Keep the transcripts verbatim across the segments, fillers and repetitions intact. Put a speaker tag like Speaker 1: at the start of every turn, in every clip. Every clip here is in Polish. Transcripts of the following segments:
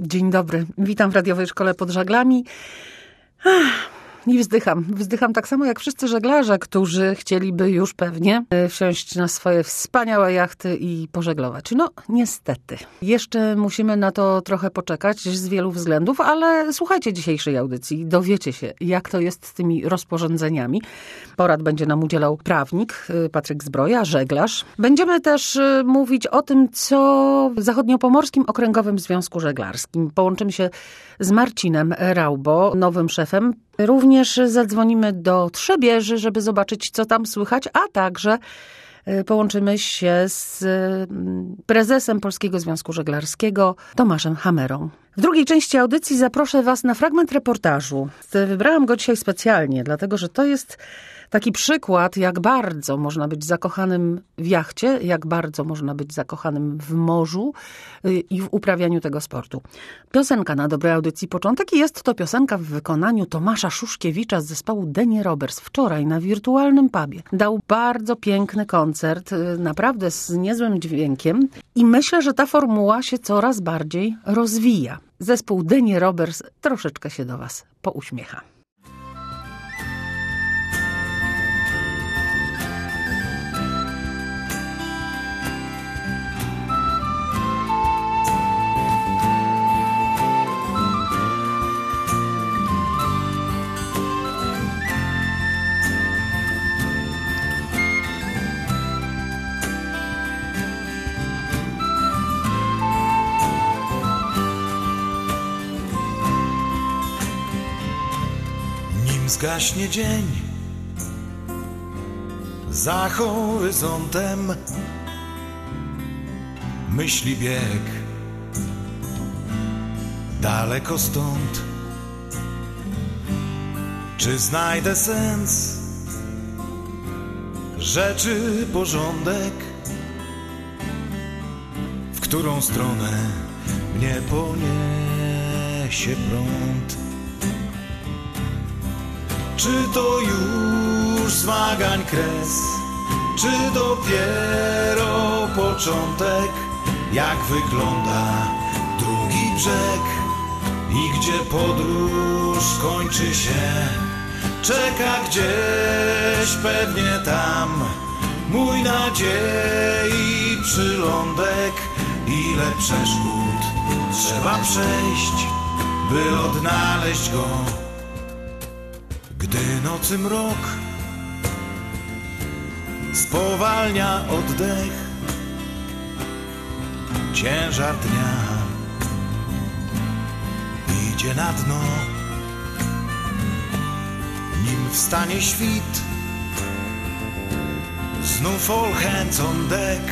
Speaker 1: Dzień dobry. Witam w radiowej szkole pod żaglami. Ach, I wzdycham. Wzdycham tak samo jak wszyscy żeglarze, którzy chcieliby już pewnie wsiąść na swoje wspaniałe jachty i pożeglować. No, niestety. Jeszcze musimy na to trochę poczekać z wielu względów, ale słuchajcie dzisiejszej audycji. Dowiecie się, jak to jest z tymi rozporządzeniami. Porad będzie nam udzielał prawnik Patryk Zbroja, żeglarz. Będziemy też mówić o tym, co w Zachodniopomorskim Okręgowym Związku Żeglarskim. Połączymy się z Marcinem Raubo, nowym szefem. Również zadzwonimy do Trzebieży, żeby zobaczyć, co tam słychać, a także połączymy się z prezesem Polskiego Związku Żeglarskiego, Tomaszem Hamerą. W drugiej części audycji zaproszę Was na fragment reportażu. Wybrałam go dzisiaj specjalnie, dlatego że to jest taki przykład, jak bardzo można być zakochanym w jachcie, jak bardzo można być zakochanym w morzu i w uprawianiu tego sportu. Piosenka na dobrej audycji początek i jest to piosenka w wykonaniu Tomasza Szuszkiewicza z zespołu Denie Robbers. Wczoraj na wirtualnym pubie dał bardzo piękny koncert, naprawdę z niezłym dźwiękiem i myślę, że ta formuła się coraz bardziej rozwija. Zespół Denie Robbers troszeczkę się do Was pouśmiecha.
Speaker 2: Zgaśnie dzień, za horyzontem myśli bieg, daleko stąd. Czy znajdę sens, rzeczy porządek, w którą stronę mnie poniesie prąd? Czy to już zmagań kres, czy dopiero początek? Jak wygląda drugi brzeg i gdzie podróż kończy się? Czeka gdzieś pewnie tam mój nadziei przylądek. Ile przeszkód trzeba przejść, by odnaleźć go? Gdy nocy mrok spowalnia oddech, ciężar dnia idzie na dno. Nim wstanie świt, znów all hands on deck.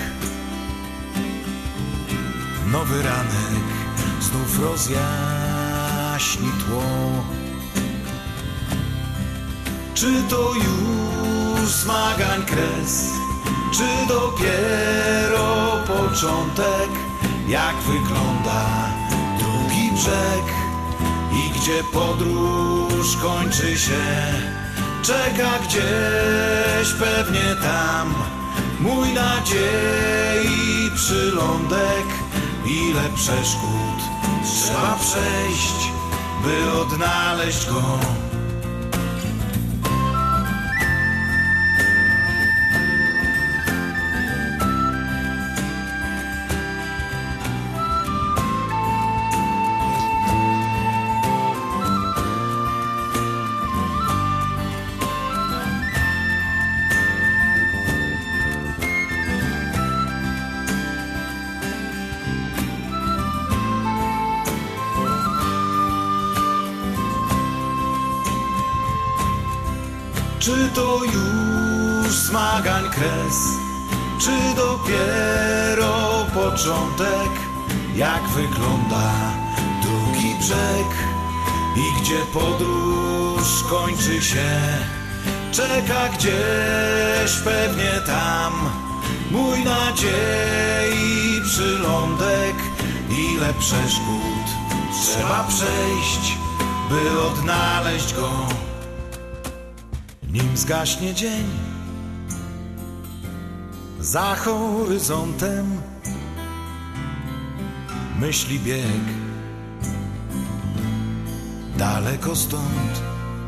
Speaker 2: Nowy ranek znów rozjaśni tło. Czy to już zmagań kres, czy dopiero początek? Jak wygląda drugi brzeg i gdzie podróż kończy się? Czeka gdzieś pewnie tam mój nadziei przylądek. Ile przeszkód trzeba przejść, by odnaleźć go? Czy to już zmagań kres, czy dopiero początek? Jak wygląda drugi brzeg i gdzie podróż kończy się? Czeka gdzieś pewnie tam mój nadziei przylądek. Ile przeszkód trzeba przejść, by odnaleźć go? Nim zgaśnie dzień, za horyzontem myśli bieg, daleko stąd.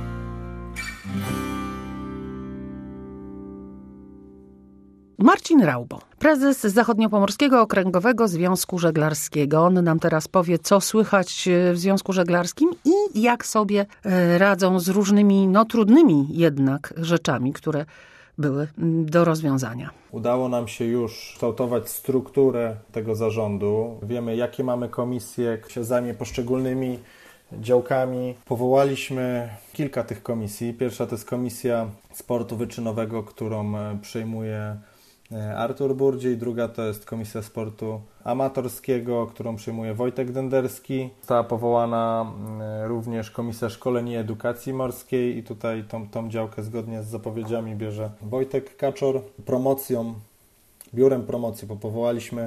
Speaker 1: Marcin Raubo, prezes Zachodniopomorskiego Okręgowego Związku Żeglarskiego. On nam teraz powie, co słychać w Związku Żeglarskim i jak sobie radzą z różnymi, no trudnymi jednak rzeczami, które były do rozwiązania.
Speaker 3: Udało nam się już kształtować strukturę tego zarządu. Wiemy, jakie mamy komisje, kto się zajmie poszczególnymi działkami. Powołaliśmy kilka tych komisji. Pierwsza to jest Komisja Sportu Wyczynowego, którą przejmuje Artur Burdziej. Druga to jest Komisja Sportu Amatorskiego, którą przejmuje Wojtek Denderski. Została powołana również Komisja Szkoleń i Edukacji Morskiej i tutaj tą, tą działkę zgodnie z zapowiedziami bierze Wojtek Kaczor. Promocją, biurem promocji, bo powołaliśmy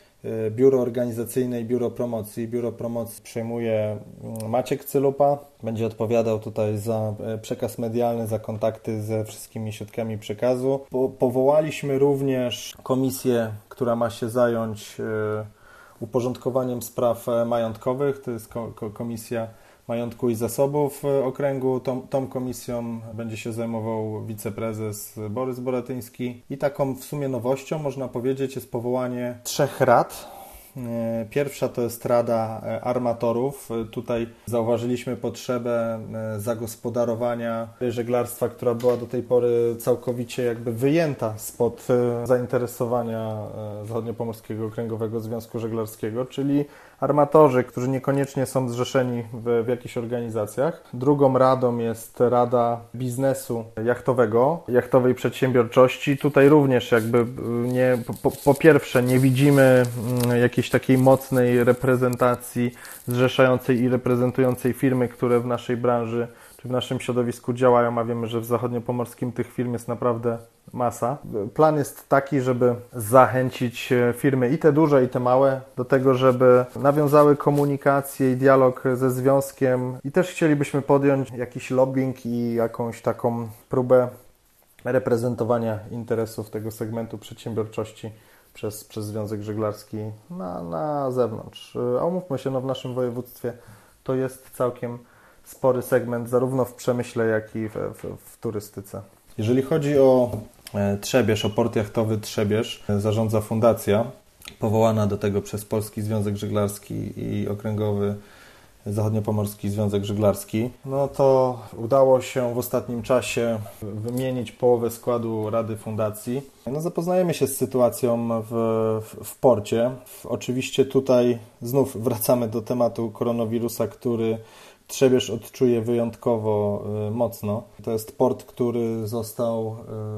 Speaker 3: Biuro Organizacyjne i Biuro Promocji. Biuro Promocji przejmuje Maciek Cylupa. Będzie odpowiadał tutaj za przekaz medialny, za kontakty ze wszystkimi środkami przekazu. Po, powołaliśmy również komisję, która ma się zająć uporządkowaniem spraw majątkowych. To jest ko- ko- Komisja Majątku i Zasobów Okręgu. Tą, tą komisją będzie się zajmował wiceprezes Borys Boratyński. I taką w sumie nowością, można powiedzieć, jest powołanie trzech rad. Pierwsza to jest Rada Armatorów. Tutaj zauważyliśmy potrzebę zagospodarowania żeglarstwa, która była do tej pory całkowicie jakby wyjęta spod zainteresowania Zachodniopomorskiego Okręgowego Związku Żeglarskiego, czyli armatorzy, którzy niekoniecznie są zrzeszeni w, w jakichś organizacjach. Drugą radą jest Rada Biznesu Jachtowego, Jachtowej Przedsiębiorczości. Tutaj również jakby nie, po, po pierwsze nie widzimy jakiejś takiej mocnej reprezentacji zrzeszającej i reprezentującej firmy, które w naszej branży czy w naszym środowisku działają, a wiemy, że w zachodniopomorskim tych firm jest naprawdę masa. Plan jest taki, żeby zachęcić firmy i te duże, i te małe do tego, żeby nawiązały komunikację i dialog ze związkiem i też chcielibyśmy podjąć jakiś lobbying i jakąś taką próbę reprezentowania interesów tego segmentu przedsiębiorczości przez, przez Związek Żeglarski na, na zewnątrz. A umówmy się, no w naszym województwie to jest całkiem spory segment zarówno w przemyśle, jak i w, w, w turystyce. Jeżeli chodzi o Trzebież, o port jachtowy Trzebież, zarządza fundacja powołana do tego przez Polski Związek Żeglarski i Okręgowy Zachodniopomorski Związek Żeglarski. No to udało się w ostatnim czasie wymienić połowę składu Rady Fundacji. No zapoznajemy się z sytuacją w, w, w porcie. Oczywiście tutaj znów wracamy do tematu koronawirusa, który Trzebież odczuje wyjątkowo y, mocno. To jest port, który został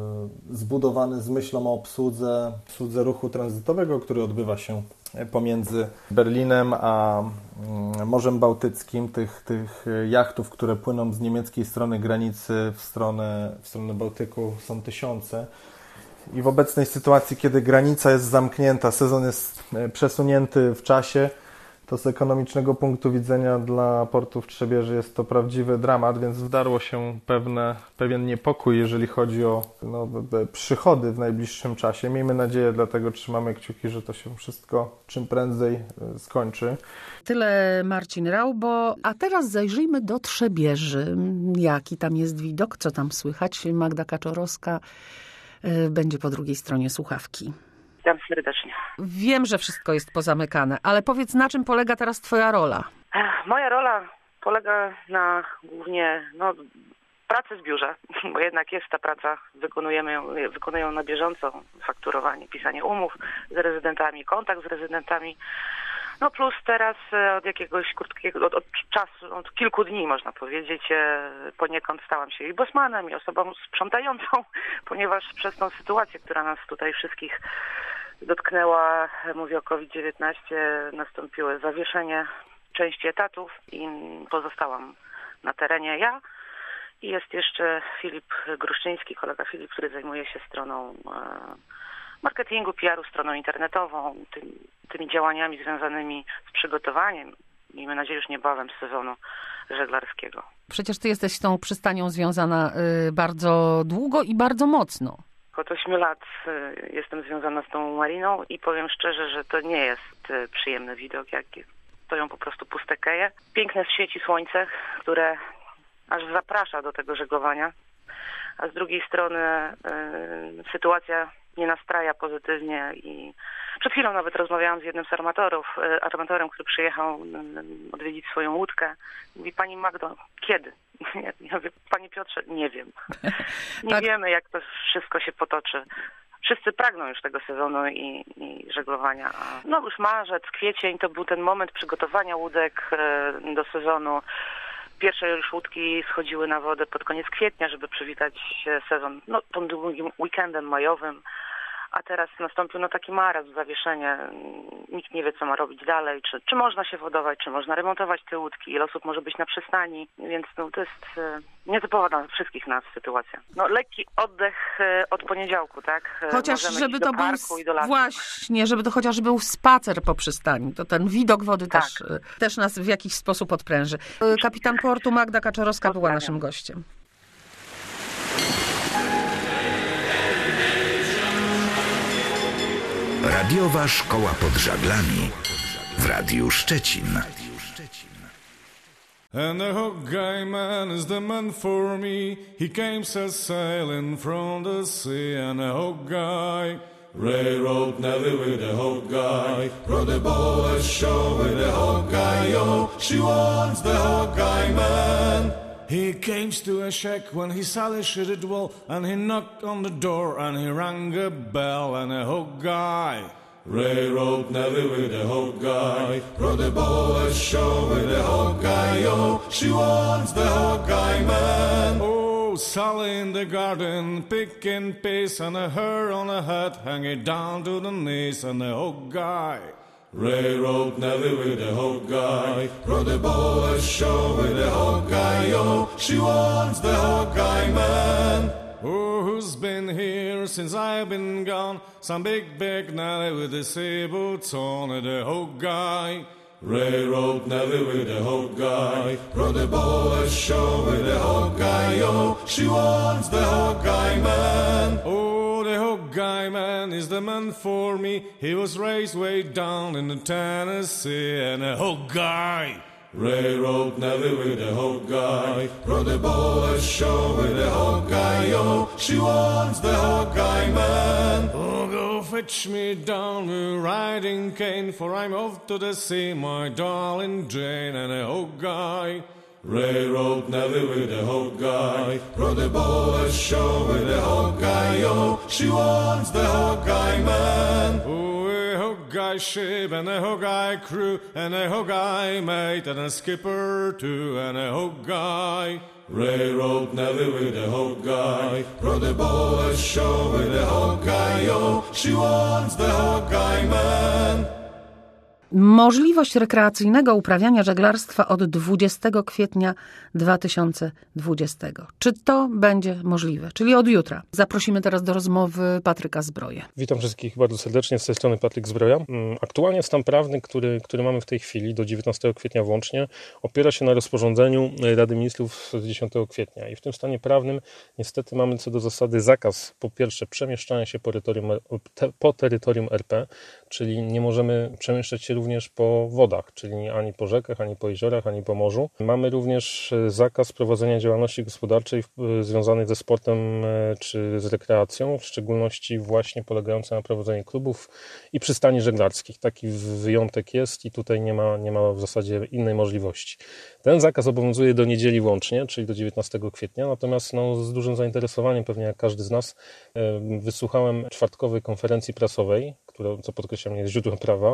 Speaker 3: y, zbudowany z myślą o obsłudze, obsłudze ruchu tranzytowego, który odbywa się pomiędzy Berlinem a y, Morzem Bałtyckim. Tych, tych jachtów, które płyną z niemieckiej strony granicy w stronę, w stronę Bałtyku, są tysiące. I w obecnej sytuacji, kiedy granica jest zamknięta, sezon jest przesunięty w czasie, to z ekonomicznego punktu widzenia dla portu w Trzebieży jest to prawdziwy dramat, więc wdarło się pewne, pewien niepokój, jeżeli chodzi o no, przychody w najbliższym czasie. Miejmy nadzieję, dlatego trzymamy kciuki, że to się wszystko czym prędzej skończy.
Speaker 1: Tyle Marcin Raubo, a teraz zajrzyjmy do Trzebieży. Jaki tam jest widok, co tam słychać? Magda Kaczorowska będzie po drugiej stronie słuchawki.
Speaker 4: Witam serdecznie.
Speaker 1: Wiem, że wszystko jest pozamykane, ale powiedz, na czym polega teraz twoja rola?
Speaker 4: Moja rola polega na głównie no, pracy w biurze, bo jednak jest ta praca, wykonujemy ją, wykonuję ją na bieżąco, fakturowanie, pisanie umów z rezydentami, kontakt z rezydentami. No plus teraz od jakiegoś krótkiego, od, od czasu, od kilku dni można powiedzieć, poniekąd stałam się i bosmanem, i osobą sprzątającą, ponieważ przez tą sytuację, która nas tutaj wszystkich dotknęła, mówię o kowid dziewiętnaście, nastąpiło zawieszenie części etatów i pozostałam na terenie ja. I jest jeszcze Filip Gruszczyński, kolega Filip, który zajmuje się stroną marketingu, P R u, stroną internetową, tym, tymi działaniami związanymi z przygotowaniem, miejmy nadzieję już niebawem, sezonu żeglarskiego.
Speaker 1: Przecież ty jesteś z tą przystanią związana y, bardzo długo i bardzo mocno.
Speaker 4: Od ośmiu lat y, jestem związana z tą mariną i powiem szczerze, że to nie jest y, przyjemny widok, jak stoją po prostu puste keje. Piękne świeci słońce, które aż zaprasza do tego żeglowania, a z drugiej strony yy, sytuacja nie nastraja pozytywnie i przed chwilą nawet rozmawiałam z jednym z armatorów, yy, armatorem, który przyjechał yy, odwiedzić swoją łódkę. Mówi: pani Magdo, kiedy? Ja, ja mówię: panie Piotrze, nie wiem. Nie tak. wiemy, jak to wszystko się potoczy. Wszyscy pragną już tego sezonu i, i żeglowania. No już marzec, kwiecień to był ten moment przygotowania łódek yy, do sezonu. Pierwsze już łódki schodziły na wodę pod koniec kwietnia, żeby przywitać sezon, no, tym długim weekendem majowym, a teraz nastąpił no, taki marazm, zawieszenie. Nikt nie wie, co ma robić dalej, czy, czy można się wodować, czy można remontować te łódki, ile osób może być na przystani, więc no, to jest e, nietypowa dla wszystkich nas sytuacja. No, lekki oddech e, od poniedziałku, tak?
Speaker 1: Chociaż
Speaker 4: Możemy
Speaker 1: żeby
Speaker 4: iść
Speaker 1: to
Speaker 4: do
Speaker 1: był
Speaker 4: parku i do lasu.
Speaker 1: właśnie, żeby to chociaż był spacer po przystani, to ten widok wody
Speaker 4: tak.
Speaker 1: też, też nas w jakiś sposób odpręży. Kapitan portu Magda Kaczorowska była naszym gościem.
Speaker 5: Radiowa Szkoła pod Żaglami w Radiu Szczecin.
Speaker 2: And the Hogeyman is the man for me. He came sailing from the sea. And the Hogey railroad Nelly with the Hogey. Rode the boat ashore with the Hogey. Oh, she wants the Hogeyman. He came to a shack when he saw the shitted wall, and he knocked on the door and he rang a bell. And the Hogey railroad Nelly with the Hogey. Rode the boat ashore with the Hogey. Oh, she wants the Hogeyman. Oh, Sally in the garden picking peas, and a her on a hat hanging down to the knees. And the Hogey railroad Nelly with the Hogey. Rode the boat ashore with the Hogey. Oh, she wants the Hogeyman. Oh, who's been here since I've been gone? Some big, big Nelly with the sea boots on and the Hogey. Railroad Nelly with the Hogey. Rode the boat ashore with the Hogey. Oh, she wants the Hogeyman. Oh, the Hogeyman is the man for me. He was raised way down in the Tennessee. And the Hogey railroad Nelly with the Hogey. Rode the boat ashore with the Hogey. Oh, she wants the Hogeyman. Oh, go fetch me down the riding cane, for I'm off to the sea, my darling Jane. And the Hogey railroad Nelly with the Hogey. Rode the boat ashore with the Hogey. Oh, she wants the Hogeyman. Oh, Hogey ship and a Hogey crew and a Hogey mate and a skipper too and a Hogey railroad Nelly with the Hogey. Rode the boat ashore with the Hogey. Oh, she wants the Hogeyman.
Speaker 1: Możliwość rekreacyjnego uprawiania żeglarstwa od dwudziestego kwietnia dwa tysiące dwudziestego. Czy to będzie możliwe? Czyli od jutra. Zaprosimy teraz do rozmowy Patryka Zbroję.
Speaker 6: Witam wszystkich bardzo serdecznie, z tej strony Patryk Zbroja. Aktualnie stan prawny, który, który mamy w tej chwili, do dziewiętnastego kwietnia włącznie, opiera się na rozporządzeniu Rady Ministrów z dziesiątego kwietnia. I w tym stanie prawnym niestety mamy co do zasady zakaz, po pierwsze, przemieszczania się po terytorium, po terytorium R P, czyli nie możemy przemieszczać się również po wodach, czyli ani po rzekach, ani po jeziorach, ani po morzu. Mamy również zakaz prowadzenia działalności gospodarczej związanej ze sportem czy z rekreacją, w szczególności właśnie polegającej na prowadzeniu klubów i przystani żeglarskich. Taki wyjątek jest i tutaj nie ma, nie ma w zasadzie innej możliwości. Ten zakaz obowiązuje do niedzieli włącznie, czyli do dziewiętnastego kwietnia, natomiast no, z dużym zainteresowaniem, pewnie jak każdy z nas, wysłuchałem czwartkowej konferencji prasowej, która, co podkreślam, jest źródłem prawa,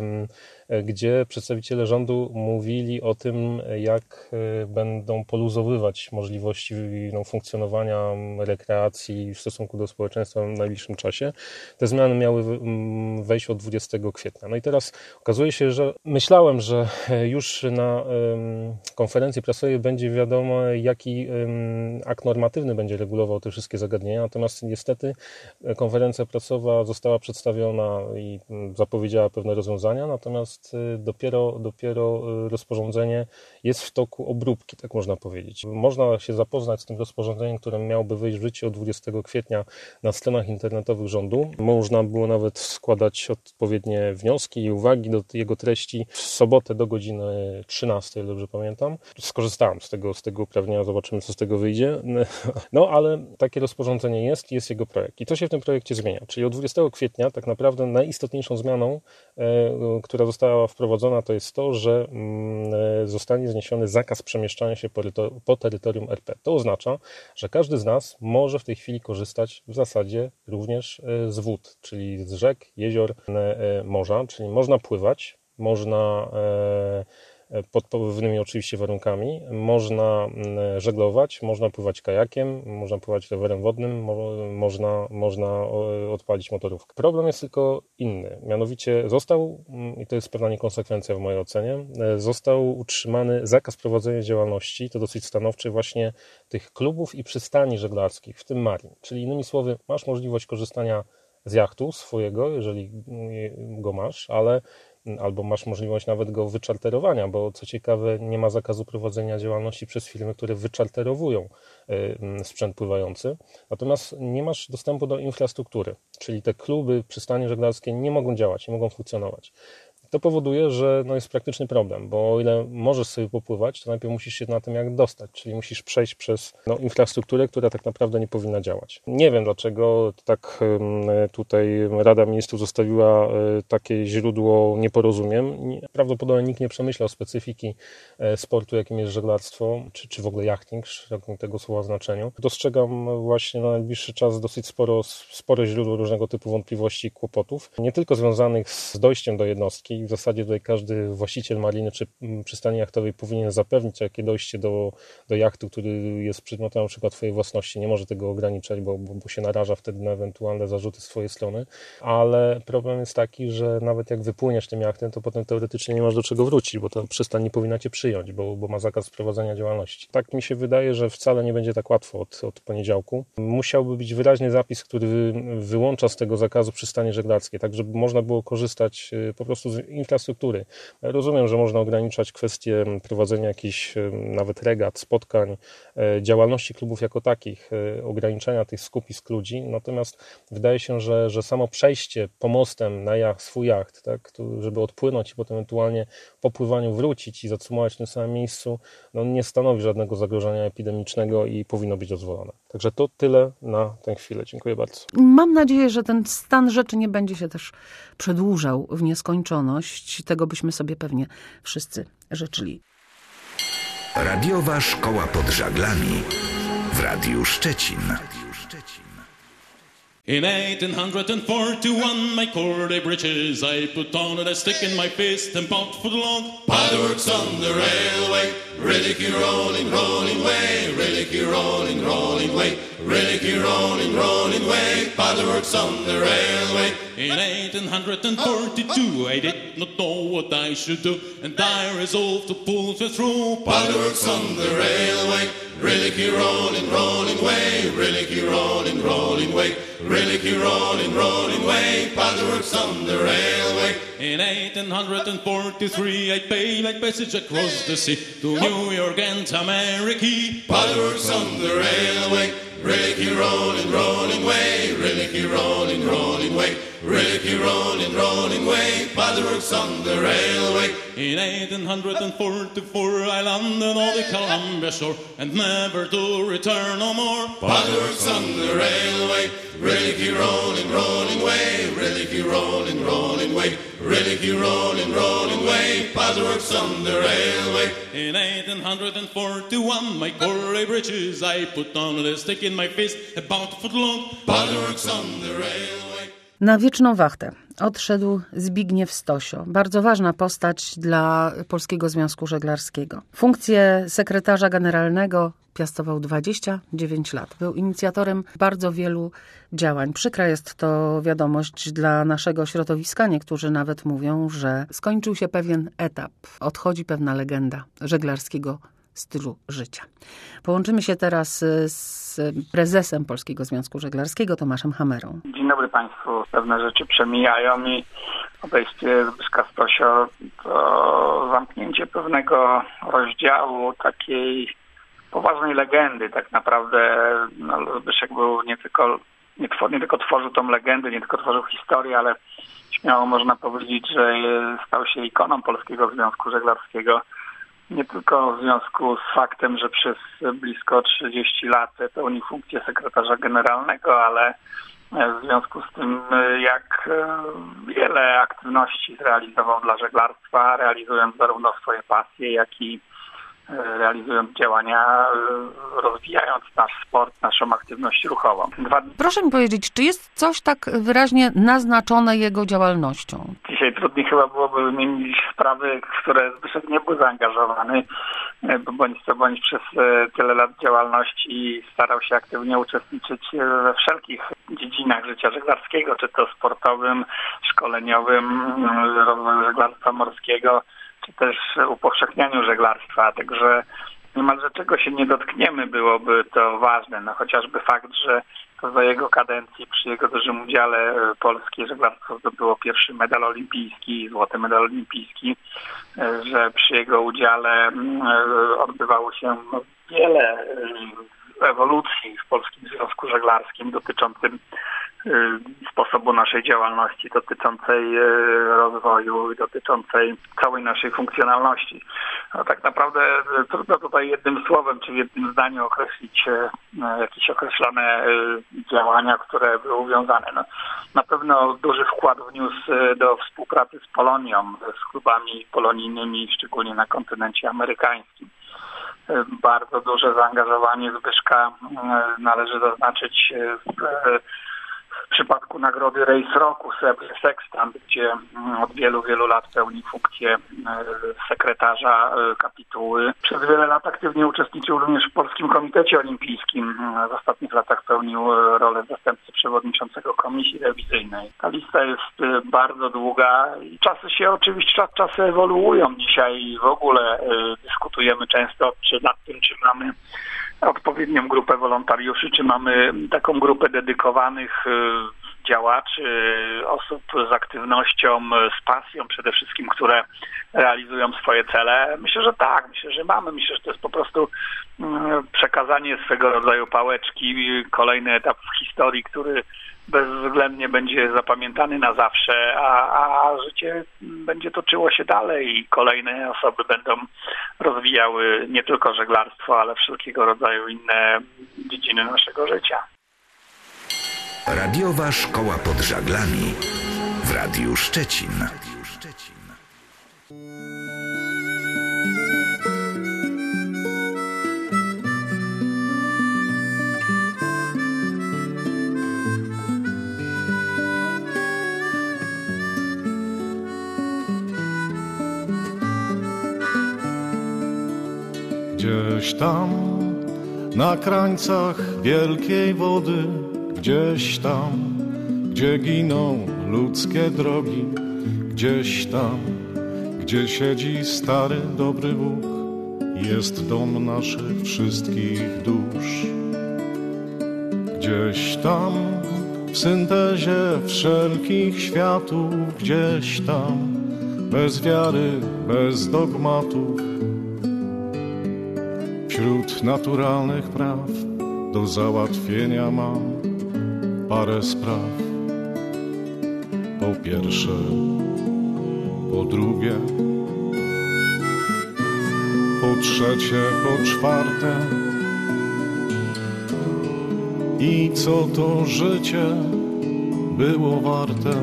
Speaker 6: gdzie przedstawiciele rządu mówili o tym, jak będą poluzowywać możliwości no, funkcjonowania rekreacji w stosunku do społeczeństwa w najbliższym czasie. Te zmiany miały wejść od dwudziestego kwietnia. No i teraz okazuje się, że myślałem, że już na konferencji prasowej będzie wiadomo, jaki akt normatywny będzie regulował te wszystkie zagadnienia, natomiast niestety konferencja prasowa została przedstawiona wprowadza i zapowiedziała pewne rozwiązania, natomiast dopiero, dopiero rozporządzenie jest w toku obróbki, tak można powiedzieć. Można się zapoznać z tym rozporządzeniem, które miałoby wejść w życie od dwudziestego kwietnia na stronach internetowych rządu. Można było nawet składać odpowiednie wnioski i uwagi do jego treści w sobotę do godziny trzynastej, dobrze pamiętam. Skorzystałem z tego, z tego uprawnienia, zobaczymy, co z tego wyjdzie. No, ale takie rozporządzenie jest, jest jego projekt. I co się w tym projekcie zmienia? Czyli od dwudziestego kwietnia tak naprawdę najistotniejszą zmianą, e, która została wprowadzona, to jest to, że mm, zostanie zniesiony zakaz przemieszczania się po, po terytorium R P. To oznacza, że każdy z nas może w tej chwili korzystać w zasadzie również z wód, czyli z rzek, jezior, e, morza, czyli można pływać, można e, pod pewnymi oczywiście warunkami. Można żeglować, można pływać kajakiem, można pływać rowerem wodnym, mo- można, można odpalić motorówkę. Problem jest tylko inny. Mianowicie został, i to jest pewna niekonsekwencja w mojej ocenie, został utrzymany zakaz prowadzenia działalności, to dosyć stanowczy, właśnie tych klubów i przystani żeglarskich, w tym marin. Czyli innymi słowy, masz możliwość korzystania z jachtu swojego, jeżeli go masz, ale albo masz możliwość nawet go wyczarterowania, bo co ciekawe, nie ma zakazu prowadzenia działalności przez firmy, które wyczarterowują sprzęt pływający, natomiast nie masz dostępu do infrastruktury, czyli te kluby, przystanie żeglarskie nie mogą działać, nie mogą funkcjonować. To powoduje, że no jest praktyczny problem, bo o ile możesz sobie popływać, to najpierw musisz się na tym jak dostać, czyli musisz przejść przez no, infrastrukturę, która tak naprawdę nie powinna działać. Nie wiem, dlaczego tak tutaj Rada Ministrów zostawiła takie źródło nieporozumień. Prawdopodobnie nikt nie przemyślał specyfiki sportu, jakim jest żeglarstwo, czy, czy w ogóle jachting, w szerokim tego słowa znaczeniu. Dostrzegam właśnie na najbliższy czas dosyć sporo, spore źródło różnego typu wątpliwości i kłopotów, nie tylko związanych z dojściem do jednostki. W zasadzie tutaj każdy właściciel mariny czy przystani jachtowej powinien zapewnić takie dojście do, do jachtu, który jest przedmiotem na przykład twojej własności. Nie może tego ograniczać, bo, bo, bo się naraża wtedy na ewentualne zarzuty z twojej strony. Ale problem jest taki, że nawet jak wypłyniesz tym jachtem, to potem teoretycznie nie masz do czego wrócić, bo ta przystań nie powinna cię przyjąć, bo, bo ma zakaz prowadzenia działalności. Tak mi się wydaje, że wcale nie będzie tak łatwo od, od poniedziałku. Musiałby być wyraźny zapis, który wyłącza z tego zakazu przystanie żeglarskie, tak żeby można było korzystać po prostu z infrastruktury. Rozumiem, że można ograniczać kwestie prowadzenia jakichś nawet regat, spotkań, działalności klubów jako takich, ograniczenia tych skupisk ludzi, natomiast wydaje się, że, że samo przejście pomostem na jacht, swój jacht, tak, żeby odpłynąć i potem ewentualnie po pływaniu wrócić i zatrzymać w tym samym miejscu, no nie stanowi żadnego zagrożenia epidemicznego i powinno być dozwolone. Także to tyle na tę chwilę. Dziękuję bardzo.
Speaker 1: Mam nadzieję, że ten stan rzeczy nie będzie się też przedłużał w nieskończoność. Tego byśmy sobie pewnie wszyscy życzyli.
Speaker 5: Radiowa Szkoła pod Żaglami w Radiu Szczecin.
Speaker 7: In eighteen forty-one, my cordy breeches I put on a stick in my fist and pot for the log. Fireworks on the railway, Rillicky rolling, rolling way, Rillicky rolling, rolling way, Rillicky rolling, rolling way. Fireworks on the railway. In eighteen forty-two, I did not know what I should do, and I resolved to pull through. Fireworks on the railway, Rillicky rolling, rolling way, Rillicky rolling, rolling way, Rillicky rolling, rolling way. Fireworks on the railway. In eighteen forty-three, I paid my passage across the sea to New York and America. Fireworks on the railway, Rillicky rolling, rolling way, Rillicky rolling, rolling way, Rillicky rolling, rolling way. Fireworks on the railway. In eighteen forty-four, I landed on the Columbia shore and never to return no more. Fireworks on the railway, Rillicky rolling, rolling way, Rillicky rolling, rolling way, Rillicky rolling, rolling way. Fireworks on the railway. In eighteen forty-one, my cordy breeches I put on a stick in my fist, about a foot long. Fireworks on the railway.
Speaker 1: Na wieczną wachtę odszedł Zbigniew Stosio, bardzo ważna postać dla Polskiego Związku Żeglarskiego. Funkcję sekretarza generalnego piastował dwadzieścia dziewięć lat. Był inicjatorem bardzo wielu działań. Przykra jest to wiadomość dla naszego środowiska. Niektórzy nawet mówią, że skończył się pewien etap. Odchodzi pewna legenda żeglarskiego stylu życia. Połączymy się teraz z prezesem Polskiego Związku Żeglarskiego, Tomaszem Hamerą.
Speaker 8: Dzień dobry Państwu. Pewne rzeczy przemijają i odejście Zbyszka Stosio to zamknięcie pewnego rozdziału takiej poważnej legendy. Tak naprawdę no, Zbyszek był nie tylko, nie, nie tylko tworzył tą legendę, nie tylko tworzył historię, ale śmiało można powiedzieć, że stał się ikoną Polskiego Związku Żeglarskiego. Nie tylko w związku z faktem, że przez blisko trzydzieści lat pełnił funkcję sekretarza generalnego, ale w związku z tym, jak wiele aktywności zrealizował dla żeglarstwa, realizując zarówno swoje pasje, jak i realizując działania, rozwijając nasz sport, naszą aktywność ruchową. Dwa...
Speaker 1: Proszę mi powiedzieć, czy jest coś tak wyraźnie naznaczone jego działalnością?
Speaker 8: Dzisiaj trudniej chyba byłoby wymienić sprawy, w które Zbyszek nie był zaangażowany, bo bądź co bądź przez tyle lat działalności starał się aktywnie uczestniczyć we wszelkich dziedzinach życia żeglarskiego, czy to sportowym, szkoleniowym, rozwoju żeglarstwa morskiego, czy też upowszechnianiu żeglarstwa, także niemalże czego się nie dotkniemy byłoby to ważne. No chociażby fakt, że to za jego kadencji, przy jego dużym udziale polskie żeglarstwo zdobyło pierwszy medal olimpijski, złoty medal olimpijski, że przy jego udziale odbywało się wiele ewolucji w Polskim Związku Żeglarskim dotyczącym sposobu naszej działalności, dotyczącej rozwoju i dotyczącej całej naszej funkcjonalności. No, tak naprawdę trudno tutaj jednym słowem czy w jednym zdaniu określić jakieś określone działania, które były uwiązane. No, na pewno duży wkład wniósł do współpracy z Polonią, z klubami polonijnymi, szczególnie na kontynencie amerykańskim. Bardzo duże zaangażowanie Zbyszka należy zaznaczyć w W przypadku nagrody Race Roku Srebrny Sextant, gdzie od wielu, wielu lat pełni funkcję sekretarza kapituły. Przez wiele lat aktywnie uczestniczył również w Polskim Komitecie Olimpijskim. W ostatnich latach pełnił rolę zastępcy przewodniczącego komisji rewizyjnej. Ta lista jest bardzo długa i czasy się oczywiście, czasy ewoluują. Dzisiaj w ogóle dyskutujemy często czy nad tym, czy mamy odpowiednią grupę wolontariuszy, czy mamy taką grupę dedykowanych działaczy, osób z aktywnością, z pasją przede wszystkim, które realizują swoje cele. Myślę, że tak, myślę, że mamy. Myślę, że to jest po prostu przekazanie swego rodzaju pałeczki, kolejny etap w historii, który bezwzględnie będzie zapamiętany na zawsze, a, a życie będzie toczyło się dalej i kolejne osoby będą rozwijały nie tylko żeglarstwo, ale wszelkiego rodzaju inne dziedziny naszego życia.
Speaker 5: Radiowa Szkoła pod Żaglami w Radiu Szczecin.
Speaker 2: Gdzieś tam na krańcach wielkiej wody, gdzieś tam, gdzie giną ludzkie drogi, gdzieś tam, gdzie siedzi stary dobry Bóg, jest dom naszych wszystkich dusz. Gdzieś tam w syntezie wszelkich światów, gdzieś tam bez wiary, bez dogmatów, wśród naturalnych praw do załatwienia mam parę spraw. Po pierwsze, po drugie, po trzecie, po czwarte. I co to życie było warte?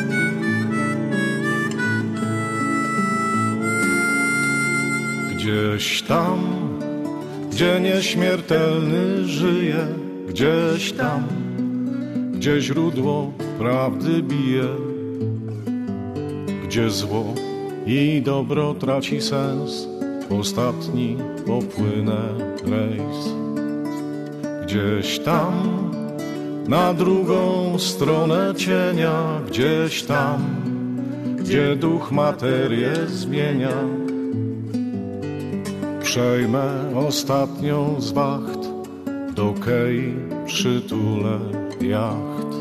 Speaker 2: Gdzieś tam, gdzie nieśmiertelny żyje, gdzieś tam, gdzie źródło prawdy bije, gdzie zło i dobro traci sens, ostatni popłynę rejs. Gdzieś tam, na drugą stronę cienia, gdzieś tam, gdzie duch materię zmienia, przejmę ostatnią z wacht, do kei przytulę jacht.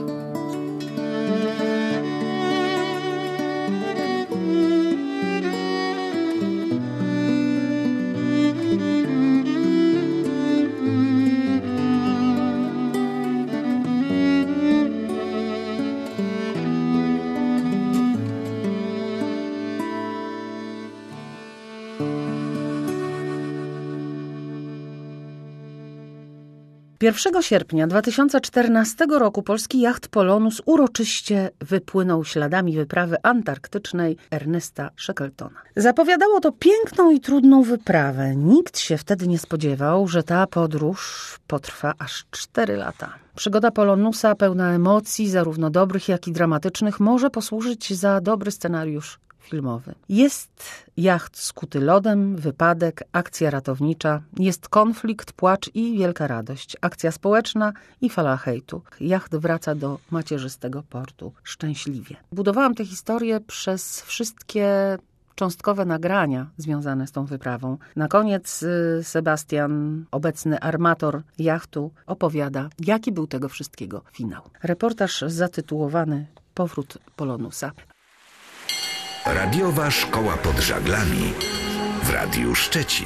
Speaker 1: pierwszego sierpnia dwa tysiące czternastego roku polski jacht Polonus uroczyście wypłynął śladami wyprawy antarktycznej Ernesta Shackletona. Zapowiadało to piękną i trudną wyprawę. Nikt się wtedy nie spodziewał, że ta podróż potrwa aż cztery lata. Przygoda Polonusa, pełna emocji, zarówno dobrych, jak i dramatycznych, może posłużyć za dobry scenariusz filmowy. Jest jacht skuty lodem, wypadek, akcja ratownicza, jest konflikt, płacz i wielka radość, akcja społeczna i fala hejtu. Jacht wraca do macierzystego portu szczęśliwie. Budowałam tę historię przez wszystkie cząstkowe nagrania związane z tą wyprawą. Na koniec Sebastian, obecny armator jachtu, opowiada, jaki był tego wszystkiego finał. Reportaż zatytułowany Powrót Polonusa.
Speaker 5: Radiowa Szkoła pod Żaglami w Radiu Szczecin.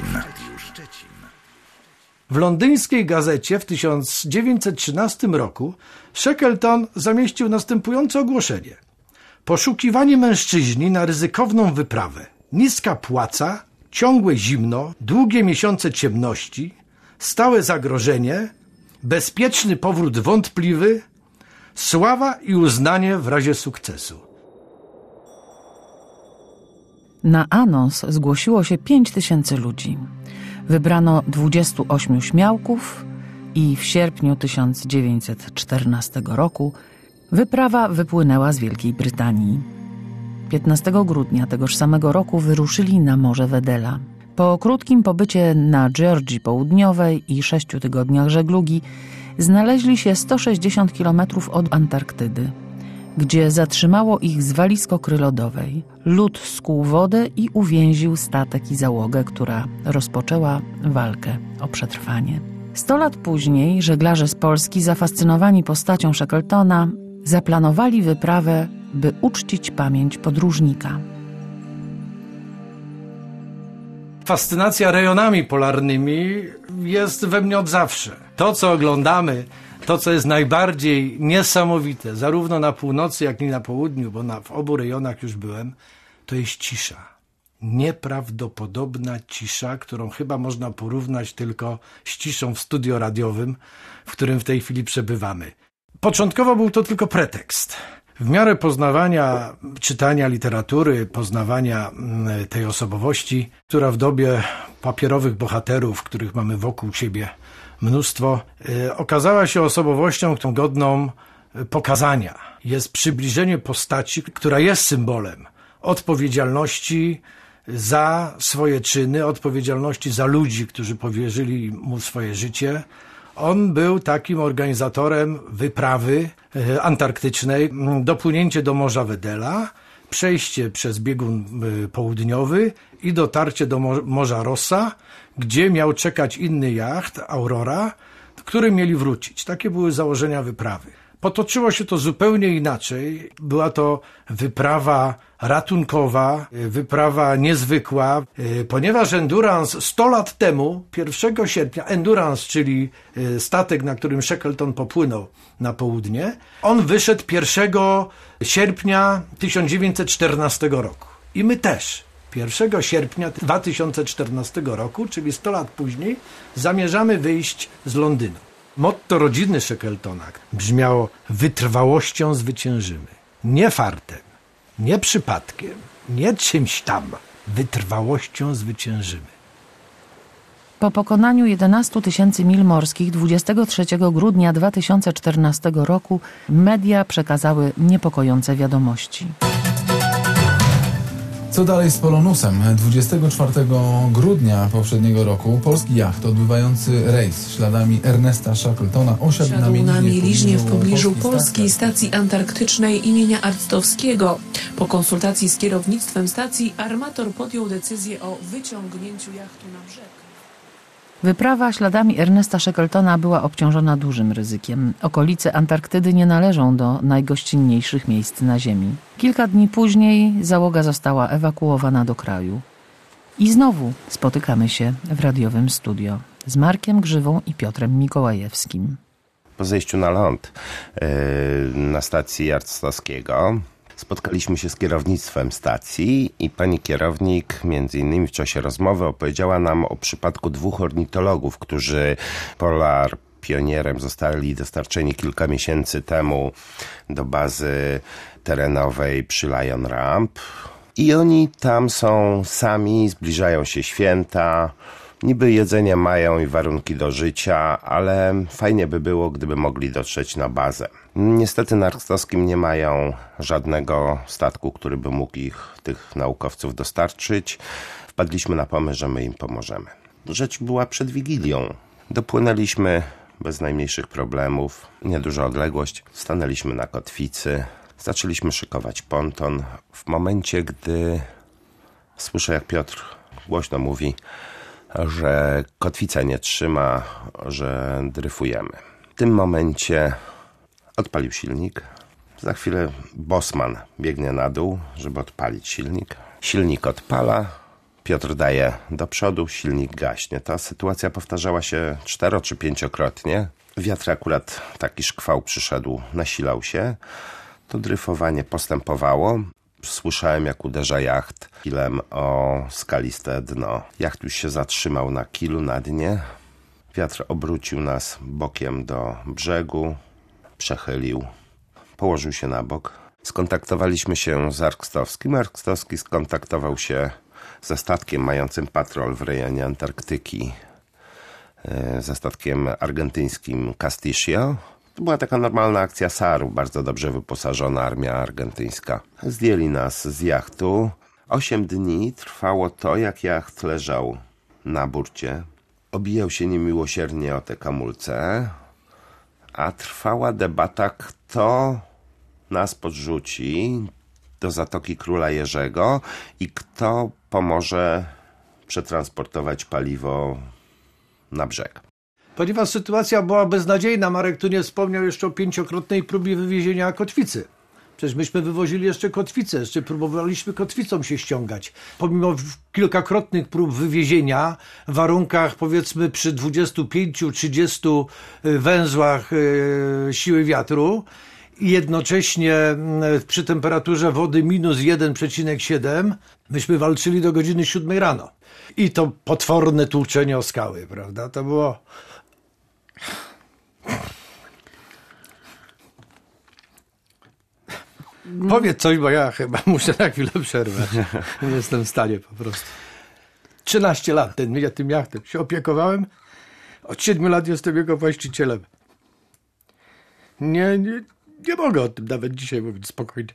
Speaker 9: W londyńskiej gazecie w tysiąc dziewięćset trzynastym roku Shackleton zamieścił następujące ogłoszenie. Poszukiwani mężczyźni na ryzykowną wyprawę. Niska płaca, ciągłe zimno, długie miesiące ciemności, stałe zagrożenie, bezpieczny powrót wątpliwy, sława i uznanie w razie sukcesu.
Speaker 1: Na anons zgłosiło się pięć tysięcy ludzi. Wybrano dwudziestu ośmiu śmiałków i w sierpniu tysiąc dziewięćset czternastego roku wyprawa wypłynęła z Wielkiej Brytanii. piętnastego grudnia tegoż samego roku wyruszyli na Morze Wedela. Po krótkim pobycie na Georgii Południowej i sześciu tygodniach żeglugi znaleźli się sto sześćdziesiąt kilometrów od Antarktydy, gdzie zatrzymało ich zwalisko kry lodowej. Lód skuł wodę i uwięził statek i załogę, która rozpoczęła walkę o przetrwanie. Sto lat później żeglarze z Polski, zafascynowani postacią Shackletona, zaplanowali wyprawę, by uczcić pamięć podróżnika.
Speaker 9: Fascynacja rejonami polarnymi jest we mnie od zawsze. To, co oglądamy, to, co jest najbardziej niesamowite, zarówno na północy, jak i na południu, bo na, w obu rejonach już byłem, to jest cisza. Nieprawdopodobna cisza, którą chyba można porównać tylko z ciszą w studio radiowym, w którym w tej chwili przebywamy. Początkowo był to tylko pretekst. W miarę poznawania, czytania literatury, poznawania tej osobowości, która w dobie papierowych bohaterów, których mamy wokół siebie mnóstwo, okazała się osobowością godną pokazania. Jest przybliżenie postaci, która jest symbolem odpowiedzialności za swoje czyny, odpowiedzialności za ludzi, którzy powierzyli mu swoje życie. On był takim organizatorem wyprawy antarktycznej, dopłynięcie do Morza Wedela, przejście przez biegun południowy i dotarcie do Morza Rossa, gdzie miał czekać inny jacht, Aurora, który mieli wrócić. Takie były założenia wyprawy. Potoczyło się to zupełnie inaczej. Była to wyprawa ratunkowa, wyprawa niezwykła, ponieważ Endurance sto lat temu, pierwszego sierpnia, Endurance, czyli statek, na którym Shackleton popłynął na południe, on wyszedł pierwszego sierpnia tysiąc dziewięćset czternastego roku. I my też pierwszego sierpnia dwa tysiące czternastego roku, czyli sto lat później, zamierzamy wyjść z Londynu. Motto rodziny Shackletona brzmiało: wytrwałością zwyciężymy. Nie fartem, nie przypadkiem, nie czymś tam. Wytrwałością zwyciężymy.
Speaker 1: Po pokonaniu jedenastu tysięcy mil morskich dwudziestego trzeciego grudnia dwa tysiące czternastego roku media przekazały niepokojące wiadomości.
Speaker 10: Co dalej z Polonusem? dwudziestego czwartego grudnia poprzedniego roku polski jacht odbywający rejs śladami Ernesta Shackletona osiadł na Mieliźnie,
Speaker 11: na Mieliźnie w pobliżu polskiej stacji antarktycznej imienia Arctowskiego. Po konsultacji z kierownictwem stacji armator podjął decyzję o wyciągnięciu jachtu na brzeg.
Speaker 1: Wyprawa śladami Ernesta Shackletona była obciążona dużym ryzykiem. Okolice Antarktydy nie należą do najgościnniejszych miejsc na Ziemi. Kilka dni później załoga została ewakuowana do kraju. I znowu spotykamy się w radiowym studio z Markiem Grzywą i Piotrem Mikołajewskim.
Speaker 12: Po zejściu na ląd yy, na stacji Jarctowskiego spotkaliśmy się z kierownictwem stacji i pani kierownik między innymi w czasie rozmowy opowiedziała nam o przypadku dwóch ornitologów, którzy Polar Pionierem zostali dostarczeni kilka miesięcy temu do bazy terenowej przy Lion Ramp. I oni tam są sami, zbliżają się święta, niby jedzenie mają i warunki do życia, ale fajnie by było, gdyby mogli dotrzeć na bazę. Niestety na Arctowskim nie mają żadnego statku, który by mógł ich, tych naukowców, dostarczyć. Wpadliśmy na pomysł, że my im pomożemy. Rzecz była przed Wigilią. Dopłynęliśmy bez najmniejszych problemów, nieduża odległość. Stanęliśmy na kotwicy, zaczęliśmy szykować ponton. W momencie, gdy słyszę, jak Piotr głośno mówi, że kotwica nie trzyma, że dryfujemy. W tym momencie odpalił silnik. Za chwilę bosman biegnie na dół, żeby odpalić silnik. Silnik odpala, Piotr daje do przodu, silnik gaśnie. Ta sytuacja powtarzała się cztero czy pięciokrotnie. Wiatr akurat taki szkwał przyszedł, nasilał się. To dryfowanie postępowało. Słyszałem, jak uderza jacht kilem o skaliste dno. Jacht już się zatrzymał na kilu na dnie. Wiatr obrócił nas bokiem do brzegu, przechylił, położył się na bok. Skontaktowaliśmy się z Arctowskim. Arctowski skontaktował się ze statkiem mającym patrol w rejonie Antarktyki, ze statkiem argentyńskim Castillo. To była taka normalna akcja S A R-u, bardzo dobrze wyposażona armia argentyńska. Zdjęli nas z jachtu. Osiem dni trwało to, jak jacht leżał na burcie. Obijał się niemiłosiernie o te kamulce, a trwała debata, kto nas podrzuci do Zatoki Króla Jerzego i kto pomoże przetransportować paliwo na brzeg.
Speaker 9: Ponieważ sytuacja była beznadziejna, Marek tu nie wspomniał jeszcze o pięciokrotnej próbie wywiezienia kotwicy. Przecież myśmy wywozili jeszcze kotwicę, jeszcze próbowaliśmy kotwicą się ściągać. Pomimo kilkakrotnych prób wywiezienia, w warunkach powiedzmy przy dwudziestu pięciu trzydziestu węzłach siły wiatru i jednocześnie przy temperaturze wody minus jeden przecinek siedem, myśmy walczyli do godziny siódmej rano. I to potworne tłuczenie o skały, prawda? To było... Powiedz coś, bo ja chyba muszę na chwilę przerwać. Nie jestem w stanie po prostu. trzynaście lat ten, ja tym jachtem się opiekowałem. Od siedmiu lat jestem jego właścicielem. Nie, nie, nie mogę o tym nawet dzisiaj mówić spokojnie.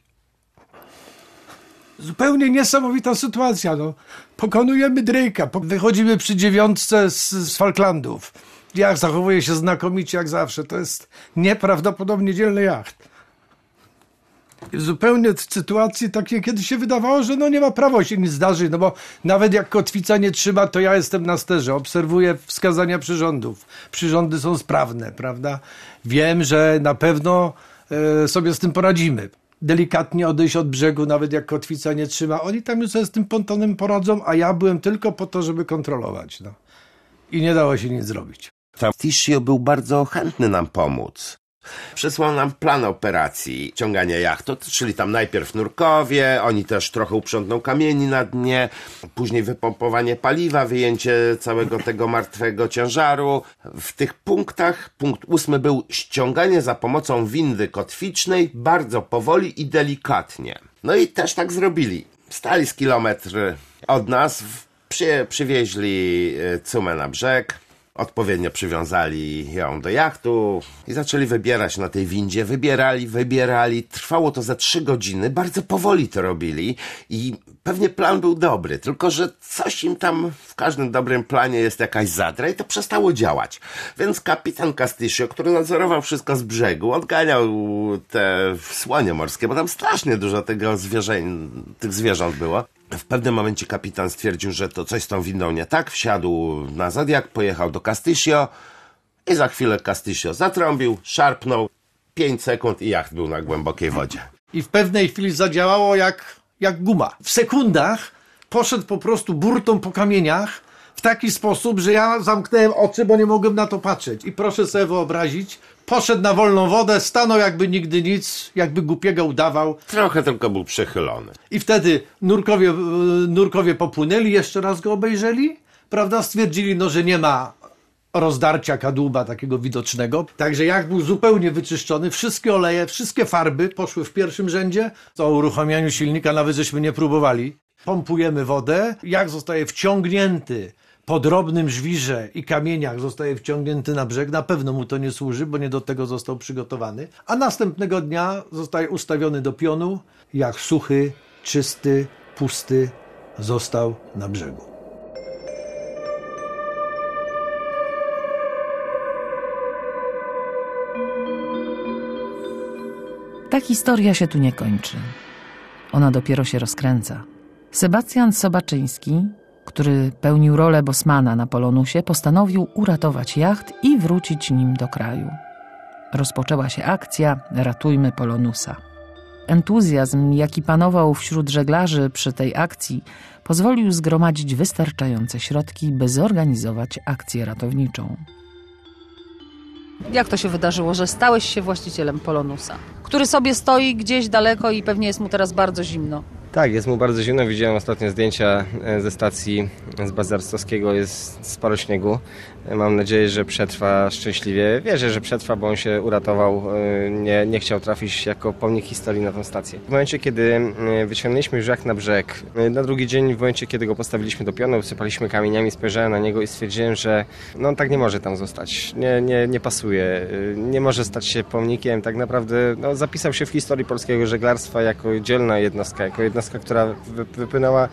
Speaker 9: Zupełnie niesamowita sytuacja. No. Pokonujemy Drake'a, wychodzimy przy dziewiątce z, z Falklandów. Jacht zachowuje się znakomicie jak zawsze. To jest nieprawdopodobnie dzielny jacht. Zupełnie w sytuacji takiej, kiedy się wydawało, że no nie ma prawa się nic zdarzyć, no bo nawet jak kotwica nie trzyma, to ja jestem na sterze, obserwuję wskazania przyrządów. Przyrządy są sprawne, prawda? Wiem, że na pewno e, sobie z tym poradzimy. Delikatnie odejść od brzegu, nawet jak kotwica nie trzyma. Oni tam już sobie z tym pontonem poradzą, a ja byłem tylko po to, żeby kontrolować. No. I nie dało się nic zrobić.
Speaker 12: Castillo był bardzo chętny nam pomóc. Przesłał nam plan operacji ciągania jachtu, czyli tam najpierw nurkowie, oni też trochę uprzątną kamieni na dnie, później wypompowanie paliwa, wyjęcie całego tego martwego ciężaru. W tych punktach, punkt ósmy był ściąganie za pomocą windy kotwicznej, bardzo powoli i delikatnie. No i też tak zrobili. Stali z kilometr od nas, przy, przywieźli cumę na brzeg, odpowiednio przywiązali ją do jachtu i zaczęli wybierać na tej windzie. Wybierali, wybierali. Trwało to za trzy godziny. Bardzo powoli to robili i pewnie plan był dobry, tylko że coś im tam, w każdym dobrym planie jest jakaś zadra i to przestało działać. Więc kapitan Castillo, który nadzorował wszystko z brzegu, odganiał te słonie morskie, bo tam strasznie dużo tego zwierzę, tych zwierząt było. W pewnym momencie kapitan stwierdził, że to coś z tą windą nie tak, wsiadł na Zodiac, pojechał do Castillo i za chwilę Castillo zatrąbił, szarpnął, pięć sekund i jacht był na głębokiej wodzie.
Speaker 9: I w pewnej chwili zadziałało jak, jak guma. W sekundach poszedł po prostu burtą po kamieniach w taki sposób, że ja zamknąłem oczy, bo nie mogłem na to patrzeć. I proszę sobie wyobrazić, poszedł na wolną wodę, stanął jakby nigdy nic, jakby głupiego udawał.
Speaker 12: Trochę tylko był przechylony.
Speaker 9: I wtedy nurkowie, nurkowie popłynęli, jeszcze raz go obejrzeli, prawda, stwierdzili, no, że nie ma rozdarcia kadłuba takiego widocznego. Także jak był zupełnie wyczyszczony, wszystkie oleje, wszystkie farby poszły w pierwszym rzędzie. O uruchamianiu silnika nawet żeśmy nie próbowali. Pompujemy wodę, jak zostaje wciągnięty po drobnym żwirze i kamieniach, zostaje wciągnięty na brzeg, na pewno mu to nie służy, bo nie do tego został przygotowany. A następnego dnia zostaje ustawiony do pionu, jak suchy, czysty, pusty został na brzegu.
Speaker 1: Ta historia się tu nie kończy. Ona dopiero się rozkręca. Sebastian Sobaczyński, który pełnił rolę Bosmana na Polonusie, postanowił uratować jacht i wrócić nim do kraju. Rozpoczęła się akcja Ratujmy Polonusa. Entuzjazm, jaki panował wśród żeglarzy przy tej akcji, pozwolił zgromadzić wystarczające środki, by zorganizować akcję ratowniczą. Jak to się wydarzyło, że stałeś się właścicielem Polonusa, który sobie stoi gdzieś daleko i pewnie jest mu teraz bardzo zimno?
Speaker 13: Tak, jest mu bardzo zimno. Widziałem ostatnio zdjęcia ze stacji z Bazy Arctowskiego. Jest sporo śniegu. Mam nadzieję, że przetrwa szczęśliwie. Wierzę, że przetrwa, bo on się uratował. Nie, nie chciał trafić jako pomnik historii na tę stację. W momencie, kiedy wyciągnęliśmy już jacht na brzeg, na drugi dzień, w momencie, kiedy go postawiliśmy do pionu, wysypaliśmy kamieniami, spojrzałem na niego i stwierdziłem, że no, on tak nie może tam zostać. Nie, nie, nie pasuje. Nie może stać się pomnikiem. Tak naprawdę no, zapisał się w historii polskiego żeglarstwa jako dzielna jednostka, jako jednostka, która wypłynęła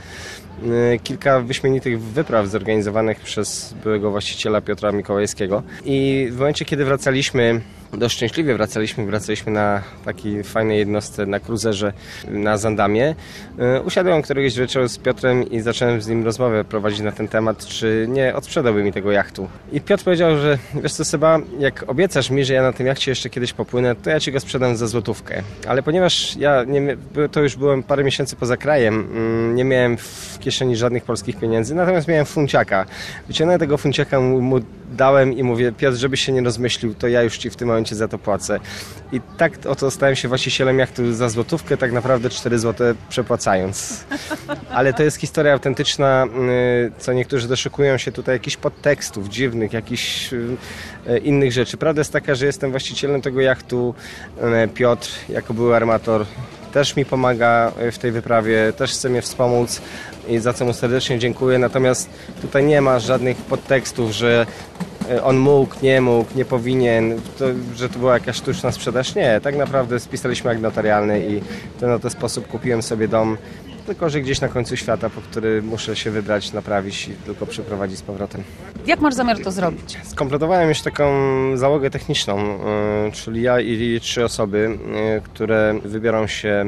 Speaker 13: kilka wyśmienitych wypraw zorganizowanych przez byłego właściciela Piotra Mikołajskiego. I w momencie, kiedy wracaliśmy, dość szczęśliwie wracaliśmy, wracaliśmy na takiej fajnej jednostce, na kruzerze na Zandamie. Usiadłem któregoś wieczoru z Piotrem i zacząłem z nim rozmowę prowadzić na ten temat, czy nie odsprzedałby mi tego jachtu. I Piotr powiedział, że wiesz co, Seba, jak obiecasz mi, że ja na tym jachcie jeszcze kiedyś popłynę, to ja ci go sprzedam za złotówkę. Ale ponieważ ja nie, to już byłem parę miesięcy poza krajem, nie miałem w kieszeni żadnych polskich pieniędzy, natomiast miałem funciaka. Wyciągnąłem tego funciaka, mu, mu dałem i mówię, Piotr, żebyś się nie rozmyślił, to ja już ci w tym momencie za to płacę. I tak oto stałem się właścicielem jachtu za złotówkę, tak naprawdę cztery złote przepłacając. Ale to jest historia autentyczna, co niektórzy doszukują się tutaj jakichś podtekstów dziwnych, jakichś innych rzeczy. Prawda jest taka, że jestem właścicielem tego jachtu. Piotr, jako były armator, też mi pomaga w tej wyprawie, też chce mnie wspomóc i za co mu serdecznie dziękuję. Natomiast tutaj nie ma żadnych podtekstów, że on mógł, nie mógł, nie powinien, to, że to była jakaś sztuczna sprzedaż. Nie, tak naprawdę spisaliśmy akt notarialny i to na ten sposób kupiłem sobie dom, tylko że gdzieś na końcu świata, po który muszę się wybrać, naprawić i tylko przyprowadzić z powrotem.
Speaker 1: Jak masz zamiar to zrobić?
Speaker 13: Skompletowałem już taką załogę techniczną, czyli ja i trzy osoby, które wybiorą się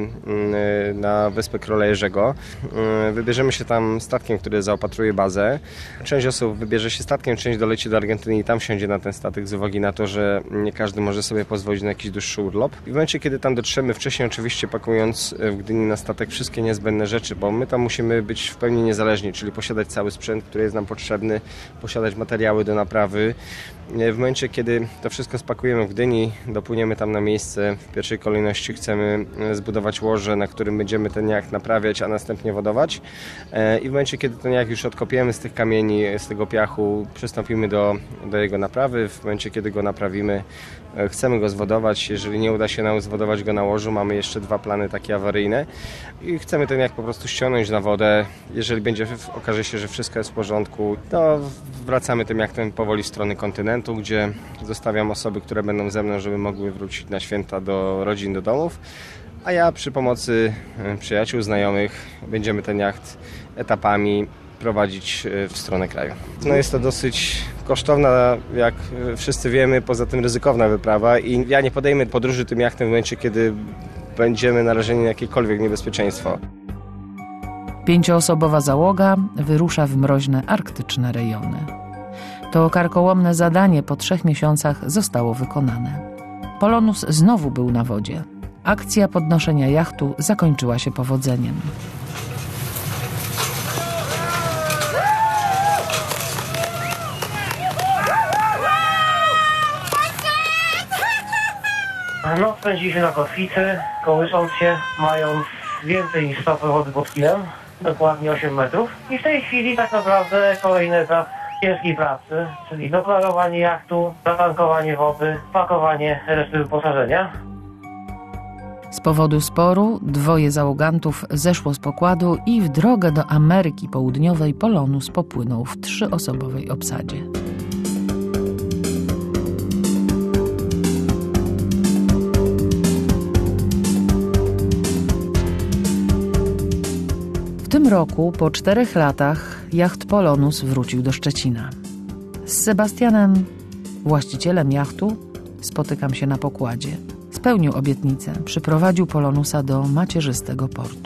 Speaker 13: na Wyspę Króla Jerzego. Wybierzemy się tam statkiem, który zaopatruje bazę. Część osób wybierze się statkiem, część doleci do Argentyny i tam wsiądzie na ten statek z uwagi na to, że nie każdy może sobie pozwolić na jakiś dłuższy urlop. I w momencie, kiedy tam dotrzemy, wcześniej oczywiście pakując w Gdyni na statek wszystkie niezbędne rzeczy, bo my tam musimy być w pełni niezależni, czyli posiadać cały sprzęt, który jest nam potrzebny, posiadać materiały do naprawy. W momencie, kiedy to wszystko spakujemy w Gdyni, dopłyniemy tam na miejsce, w pierwszej kolejności chcemy zbudować łoże, na którym będziemy ten jacht naprawiać, a następnie wodować. I w momencie, kiedy ten jacht już odkopiemy z tych kamieni, z tego piachu, przystąpimy do, do jego naprawy. W momencie, kiedy go naprawimy, chcemy go zwodować. Jeżeli nie uda się nam zwodować go na łożu, mamy jeszcze dwa plany takie awaryjne i chcemy ten jacht po prostu ściągnąć na wodę. Jeżeli będzie, okaże się, że wszystko jest w porządku, to wracamy tym jachtem powoli w stronę kontynentu, gdzie zostawiam osoby, które będą ze mną, żeby mogły wrócić na święta do rodzin, do domów, a ja przy pomocy przyjaciół, znajomych będziemy ten jacht etapami prowadzić w stronę kraju. No jest to dosyć kosztowna, jak wszyscy wiemy, poza tym ryzykowna wyprawa i ja nie podejmę podróży tym jachtem w momencie, kiedy będziemy narażeni na jakiekolwiek niebezpieczeństwo.
Speaker 1: Pięcioosobowa załoga wyrusza w mroźne arktyczne rejony. To karkołomne zadanie po trzech miesiącach zostało wykonane. Polonus znowu był na wodzie. Akcja podnoszenia jachtu zakończyła się powodzeniem.
Speaker 14: Noc spędziliśmy na kotwicy, kołysząc się, mając więcej niż stopy wody pod kilem, dokładnie osiem metrów. I w tej chwili tak naprawdę kolejny etap ciężkiej pracy, czyli doklarowanie jachtu, zatankowanie wody, pakowanie reszty wyposażenia.
Speaker 1: Z powodu sporu dwoje załogantów zeszło z pokładu i w drogę do Ameryki Południowej Polonus popłynął w trzyosobowej obsadzie. W tym roku, po czterech latach, jacht Polonus wrócił do Szczecina. Z Sebastianem, właścicielem jachtu, spotykam się na pokładzie. Spełnił obietnicę, przyprowadził Polonusa do macierzystego portu.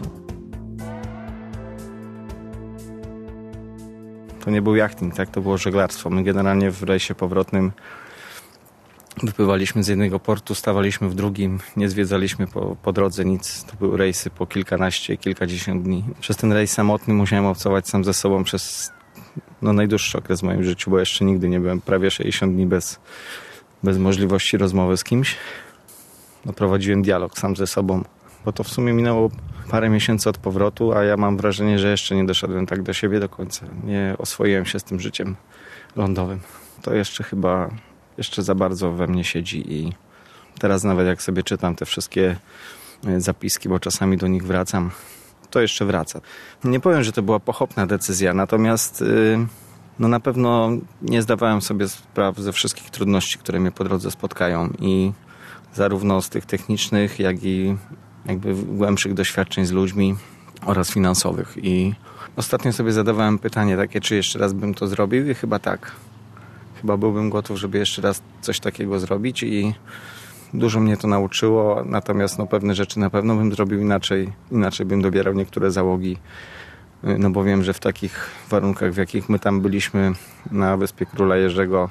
Speaker 13: To nie był jachting, tak? To było żeglarstwo. My generalnie w rejsie powrotnym wypływaliśmy z jednego portu, stawaliśmy w drugim, nie zwiedzaliśmy po, po drodze nic. To były rejsy po kilkanaście, kilkadziesiąt dni. Przez ten rejs samotny musiałem obcować sam ze sobą przez no, najdłuższy okres w moim życiu, bo jeszcze nigdy nie byłem prawie sześćdziesiąt dni bez, bez możliwości rozmowy z kimś. No, prowadziłem dialog sam ze sobą, bo to w sumie minęło parę miesięcy od powrotu, a ja mam wrażenie, że jeszcze nie doszedłem tak do siebie do końca. Nie oswoiłem się z tym życiem lądowym. To jeszcze chyba jeszcze za bardzo we mnie siedzi i teraz nawet jak sobie czytam te wszystkie zapiski, bo czasami do nich wracam, to jeszcze wraca. Nie powiem, że to była pochopna decyzja, natomiast no na pewno nie zdawałem sobie sprawy ze wszystkich trudności, które mnie po drodze spotkają i zarówno z tych technicznych, jak i jakby głębszych doświadczeń z ludźmi oraz finansowych. I ostatnio sobie zadawałem pytanie takie, czy jeszcze raz bym to zrobił i chyba tak. Chyba byłbym gotów, żeby jeszcze raz coś takiego zrobić i dużo mnie to nauczyło, natomiast no, pewne rzeczy na pewno bym zrobił inaczej, inaczej bym dobierał niektóre załogi, no bo wiem, że w takich warunkach, w jakich my tam byliśmy na Wyspie Króla Jerzego,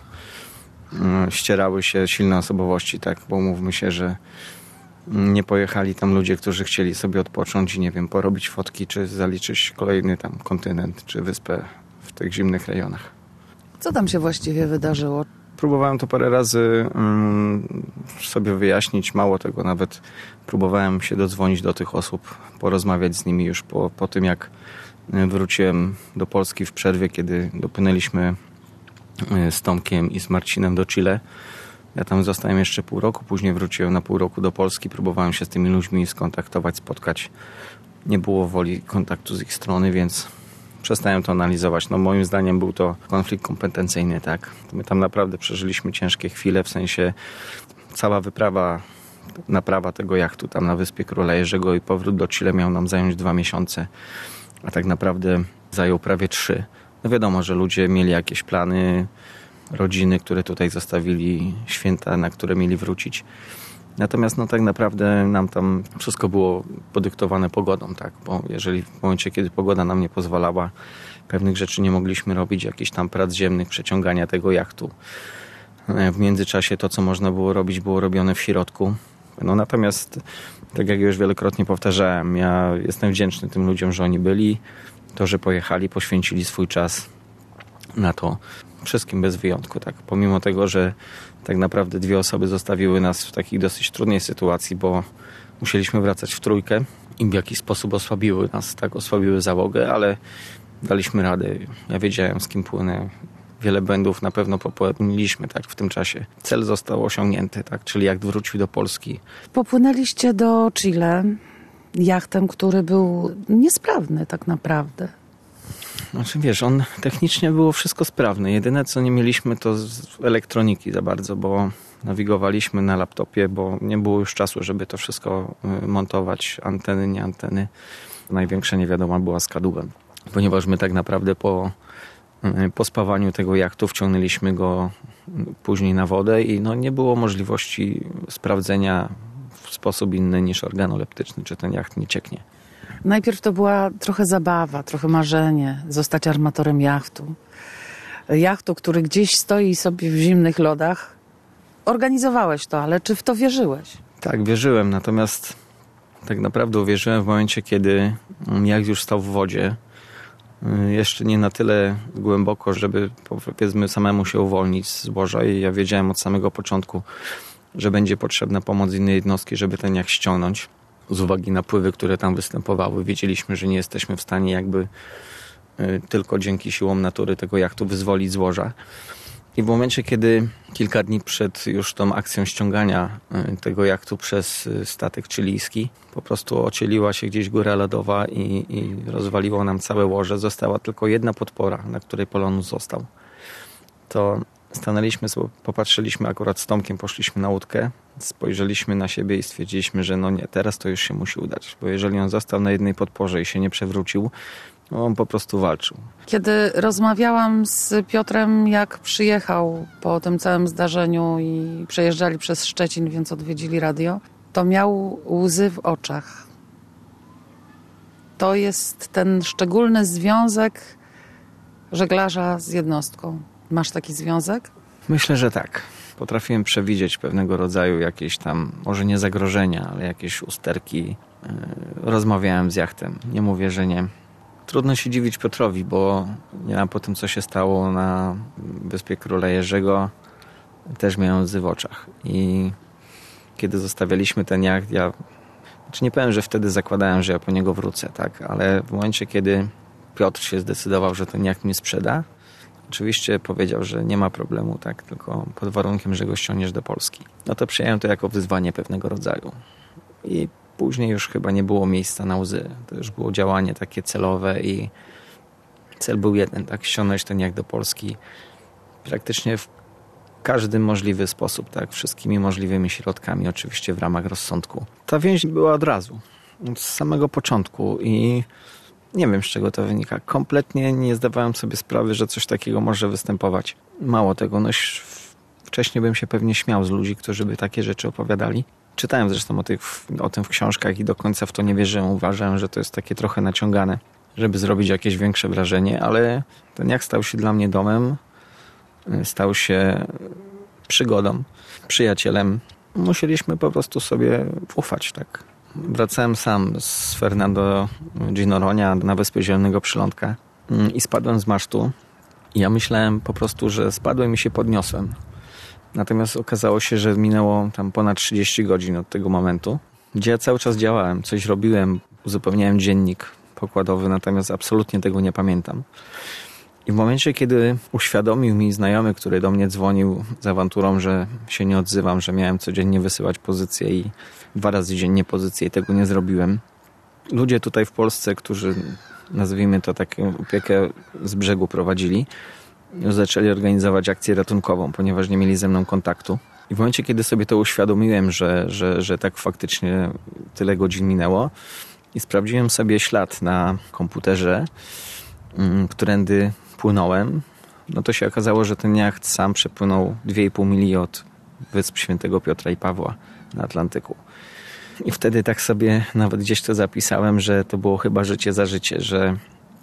Speaker 13: ścierały się silne osobowości, tak, bo mówmy się, że nie pojechali tam ludzie, którzy chcieli sobie odpocząć i nie wiem, porobić fotki, czy zaliczyć kolejny tam kontynent, czy wyspę w tych zimnych rejonach.
Speaker 1: Co tam się właściwie wydarzyło?
Speaker 13: Próbowałem to parę razy um, sobie wyjaśnić, mało tego, nawet próbowałem się dodzwonić do tych osób, porozmawiać z nimi już po, po tym, jak wróciłem do Polski w przerwie, kiedy dopłynęliśmy z Tomkiem i z Marcinem do Chile. Ja tam zostałem jeszcze pół roku, później wróciłem na pół roku do Polski, próbowałem się z tymi ludźmi skontaktować, spotkać. Nie było woli kontaktu z ich strony, więc przestałem to analizować. No moim zdaniem był to konflikt kompetencyjny, tak. My tam naprawdę przeżyliśmy ciężkie chwile, w sensie cała wyprawa, naprawa tego jachtu tam na Wyspie Króla Jerzego i powrót do Chile miał nam zająć dwa miesiące, a tak naprawdę zajął prawie trzy. No wiadomo, że ludzie mieli jakieś plany, rodziny, które tutaj zostawili, święta, na które mieli wrócić. Natomiast no tak naprawdę nam tam wszystko było podyktowane pogodą, tak? Bo jeżeli w momencie, kiedy pogoda nam nie pozwalała, pewnych rzeczy nie mogliśmy robić, jakichś tam prac ziemnych, przeciągania tego jachtu. W międzyczasie to, co można było robić, było robione w środku. No natomiast, tak jak już wielokrotnie powtarzałem, ja jestem wdzięczny tym ludziom, że oni byli, to, że pojechali, poświęcili swój czas na to. Wszystkim bez wyjątku, tak. Pomimo tego, że tak naprawdę dwie osoby zostawiły nas w takiej dosyć trudnej sytuacji, bo musieliśmy wracać w trójkę i w jakiś sposób osłabiły nas, tak, osłabiły załogę, ale daliśmy radę. Ja wiedziałem, z kim płynę. Wiele błędów na pewno popełniliśmy, tak, w tym czasie. Cel został osiągnięty, tak, czyli jak wrócił do Polski.
Speaker 1: Popłynęliście do Chile jachtem, który był niesprawny tak naprawdę.
Speaker 13: Znaczy wiesz, on technicznie było wszystko sprawne. Jedyne co nie mieliśmy to z elektroniki za bardzo, bo nawigowaliśmy na laptopie, bo nie było już czasu, żeby to wszystko montować. Anteny, nie anteny. Największa niewiadoma była z kadłubem. Ponieważ my tak naprawdę po, po spawaniu tego jachtu wciągnęliśmy go później na wodę i no nie było możliwości sprawdzenia w sposób inny niż organoleptyczny, czy ten jacht nie cieknie.
Speaker 1: Najpierw to była trochę zabawa, trochę marzenie, zostać armatorem jachtu. Jachtu, który gdzieś stoi sobie w zimnych lodach. Organizowałeś to, ale czy w to wierzyłeś?
Speaker 15: Tak, wierzyłem, natomiast tak naprawdę uwierzyłem w momencie, kiedy jacht już stał w wodzie. Jeszcze nie na tyle głęboko, żeby powiedzmy samemu się uwolnić z złoża i ja wiedziałem od samego początku, że będzie potrzebna pomoc innej jednostki, żeby ten jacht ściągnąć. Z uwagi na pływy, które tam występowały, wiedzieliśmy, że nie jesteśmy w stanie jakby tylko dzięki siłom natury tego jachtu wyzwolić złoża. I w momencie, kiedy kilka dni przed już tą akcją ściągania tego jachtu przez statek chilijski, po prostu ocieliła się gdzieś góra lodowa i, i rozwaliło nam całe łoże. Została tylko jedna podpora, na której Polonus został. To stanęliśmy, popatrzyliśmy akurat z Tomkiem, poszliśmy na łódkę, spojrzeliśmy na siebie i stwierdziliśmy, że no nie, teraz to już się musi udać. Bo jeżeli on został na jednej podporze i się nie przewrócił, no on po prostu walczył.
Speaker 1: Kiedy rozmawiałam z Piotrem, jak przyjechał po tym całym zdarzeniu i przejeżdżali przez Szczecin, więc odwiedzili radio, to miał łzy w oczach. To jest ten szczególny związek żeglarza z jednostką. Masz taki związek?
Speaker 15: Myślę, że tak. Potrafiłem przewidzieć pewnego rodzaju jakieś tam, może nie zagrożenia, ale jakieś usterki. Rozmawiałem z jachtem. Nie mówię, że nie. Trudno się dziwić Piotrowi, bo ja po tym, co się stało na Wyspie Króla Jerzego, też miałem łzy w oczach. I kiedy zostawialiśmy ten jacht, ja znaczy nie powiem, że wtedy zakładałem, że ja po niego wrócę, tak, ale w momencie, kiedy Piotr się zdecydował, że ten jacht mi sprzeda, oczywiście powiedział, że nie ma problemu, tak, tylko pod warunkiem, że go ściągniesz do Polski. No to przyjąłem to jako wyzwanie pewnego rodzaju. I później już chyba nie było miejsca na łzy. To już było działanie takie celowe i cel był jeden, tak, ściągnąć ten jacht do Polski praktycznie w każdy możliwy sposób, tak, wszystkimi możliwymi środkami, oczywiście w ramach rozsądku. Ta więź była od razu, od samego początku i nie wiem, z czego to wynika. Kompletnie nie zdawałem sobie sprawy, że coś takiego może występować. Mało tego, no wcześniej bym się pewnie śmiał z ludzi, którzy by takie rzeczy opowiadali. Czytałem zresztą o, tych, o tym w książkach i do końca w to nie wierzyłem. Uważałem, że to jest takie trochę naciągane, żeby zrobić jakieś większe wrażenie, ale ten jacht stał się dla mnie domem, stał się przygodą, przyjacielem. Musieliśmy po prostu sobie ufać, tak. Wracałem sam z Fernando Ginoronia na Wyspę Zielonego Przylądka i spadłem z masztu. Ja myślałem po prostu, że spadłem i się podniosłem. Natomiast okazało się, że minęło tam ponad trzydzieści godzin od tego momentu, gdzie ja cały czas działałem, coś robiłem, uzupełniałem dziennik pokładowy, natomiast absolutnie tego nie pamiętam. I w momencie, kiedy uświadomił mi znajomy, który do mnie dzwonił z awanturą, że się nie odzywam, że miałem codziennie wysyłać pozycje i dwa razy dziennie pozycje i tego nie zrobiłem. Ludzie tutaj w Polsce, którzy, nazwijmy to, taką opiekę z brzegu prowadzili, zaczęli organizować akcję ratunkową, ponieważ nie mieli ze mną kontaktu. I w momencie, kiedy sobie to uświadomiłem, że, że, że tak faktycznie tyle godzin minęło i sprawdziłem sobie ślad na komputerze, którędy płynąłem, no to się okazało, że ten jacht sam przepłynął dwie i pół mili od Wysp Świętego Piotra i Pawła na Atlantyku. I wtedy tak sobie nawet gdzieś to zapisałem, że to było chyba życie za życie, że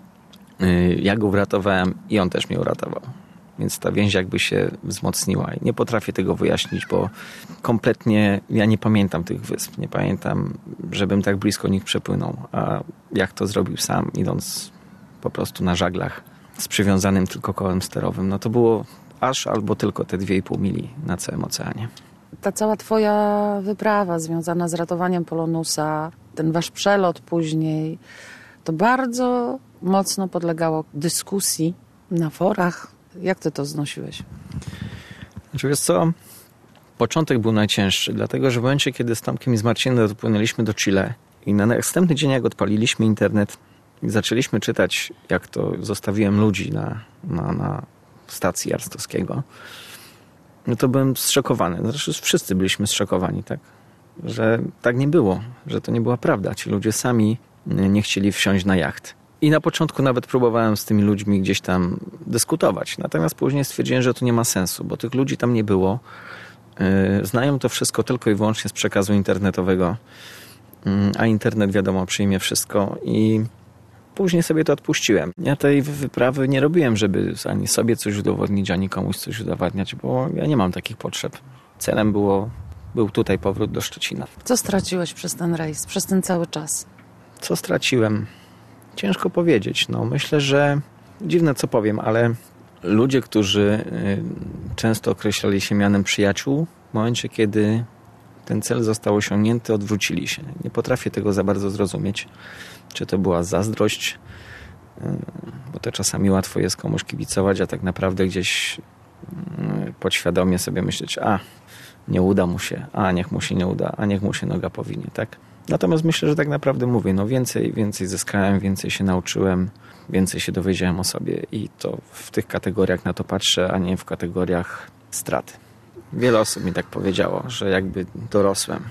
Speaker 15: ja go uratowałem i on też mnie uratował. Więc ta więź jakby się wzmocniła. I nie potrafię tego wyjaśnić, bo kompletnie ja nie pamiętam tych wysp. Nie pamiętam, żebym tak blisko nich przepłynął. A jak to zrobił sam, idąc po prostu na żaglach z przywiązanym tylko kołem sterowym. No to było aż albo tylko te dwie i pół mili na całym oceanie.
Speaker 1: Ta cała twoja wyprawa związana z ratowaniem Polonusa, ten wasz przelot później, to bardzo mocno podlegało dyskusji na forach. Jak ty to znosiłeś?
Speaker 15: Znaczy, wiesz co, początek był najcięższy, dlatego że w momencie, kiedy z Tomkiem i z Marcinem dopłynęliśmy do Chile i na następny dzień, jak odpaliliśmy internet i zaczęliśmy czytać, jak to zostawiłem ludzi na, na, na stacji Arstowskiego, no to byłem zszokowany. Zresztą wszyscy byliśmy zszokowani, tak? Że tak nie było, że to nie była prawda. Ci ludzie sami nie chcieli wsiąść na jacht. I na początku nawet próbowałem z tymi ludźmi gdzieś tam dyskutować. Natomiast później stwierdziłem, że to nie ma sensu, bo tych ludzi tam nie było. Znają to wszystko tylko i wyłącznie z przekazu internetowego. a internet wiadomo przyjmie wszystko i później sobie to odpuściłem. Ja tej wyprawy nie robiłem, żeby ani sobie coś udowodnić, ani komuś coś udowadniać, bo ja nie mam takich potrzeb. Celem było, był tutaj powrót do Szczecina.
Speaker 1: Co straciłeś przez ten rejs, przez ten cały czas?
Speaker 15: Co straciłem? Ciężko powiedzieć. No, myślę, że dziwne co powiem, ale ludzie, którzy często określali się mianem przyjaciół, w momencie, kiedy ten cel został osiągnięty, odwrócili się. Nie potrafię tego za bardzo zrozumieć. Czy to była zazdrość, bo to czasami łatwo jest komuś kibicować, a tak naprawdę gdzieś podświadomie sobie myśleć, a nie uda mu się, a niech mu się nie uda, a niech mu się noga powinie, tak? Natomiast myślę, że tak naprawdę mówię, no więcej, więcej zyskałem, więcej się nauczyłem, więcej się dowiedziałem o sobie i to w tych kategoriach na to patrzę, a nie w kategoriach straty. Wiele osób mi tak powiedziało, że jakby dorosłem.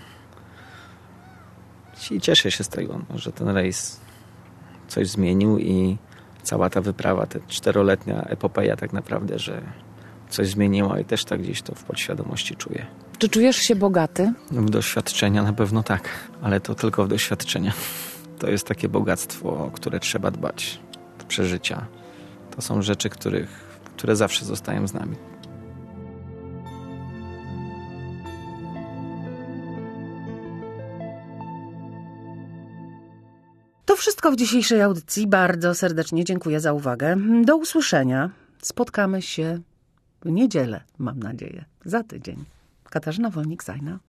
Speaker 15: I cieszę się z tego, że ten rejs coś zmienił i cała ta wyprawa, ta czteroletnia epopeja tak naprawdę, że coś zmieniła i też tak gdzieś to w podświadomości czuję.
Speaker 1: Czy czujesz się bogaty?
Speaker 15: W doświadczenia na pewno tak, ale to tylko w doświadczenia. To jest takie bogactwo, o które trzeba dbać. Przeżycia. To są rzeczy, których, które zawsze zostają z nami.
Speaker 1: To wszystko w dzisiejszej audycji. Bardzo serdecznie dziękuję za uwagę. Do usłyszenia. Spotkamy się w niedzielę, mam nadzieję, za tydzień. Katarzyna Wolnik-Zajna.